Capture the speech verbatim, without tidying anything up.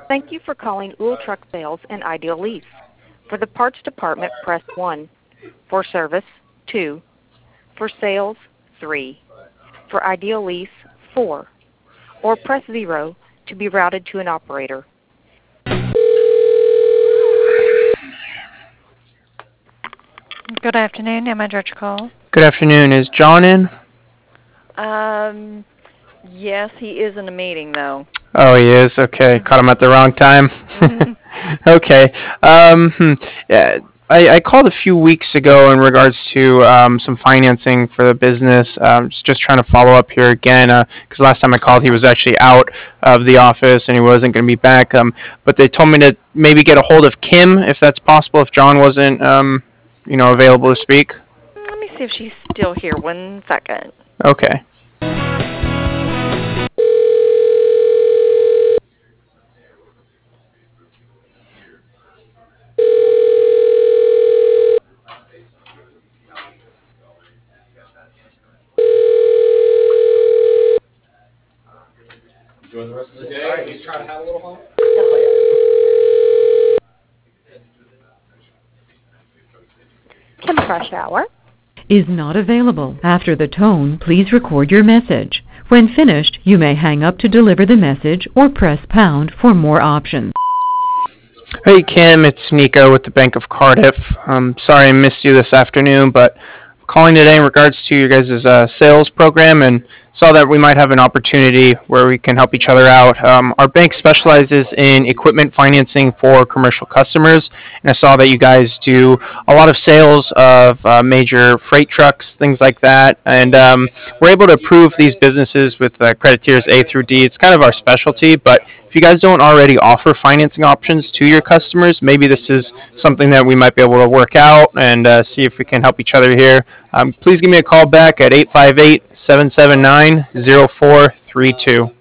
Thank you for calling Uhl Truck Sales and Ideal Lease. For the parts department, press one. For service, two. For sales, three. For Ideal Lease, four. Or press zero to be routed to an operator. Good afternoon. Am I direct your call? Good afternoon. Is John in? Um, yes, he is in a meeting, though. Oh, he is? Okay. Caught him at the wrong time. Mm-hmm. Okay. Um, hmm. yeah, I, I called a few weeks ago in regards to um, some financing for the business. Um, just trying to follow up here again because uh, last time I called he was actually out of the office and he wasn't going to be back. Um, but they told me to maybe get a hold of Kim if that's possible, if John wasn't um, you know, available to speak. Let me see if she's still here. One second. Okay. Enjoy the rest of the day. All right, he's trying to have a little fun. Kim Crush Hour is not available. After the tone, please record your message. When finished, you may hang up to deliver the message or press pound for more options. Hey Kim, it's Nico with the Bank of Cardiff. Um, sorry I missed you this afternoon, but I'm calling today in regards to your guys' uh, sales program and saw that we might have an opportunity where we can help each other out. Um, our bank specializes in equipment financing for commercial customers, and I saw that you guys do a lot of sales of uh, major freight trucks, things like that, and um, we're able to approve these businesses with uh, credit tiers A through D. It's kind of our specialty, but if you guys don't already offer financing options to your customers, maybe this is something that we might be able to work out and uh, see if we can help each other here. Um, please give me a call back at eight five eight, seven seven nine, zero four three two.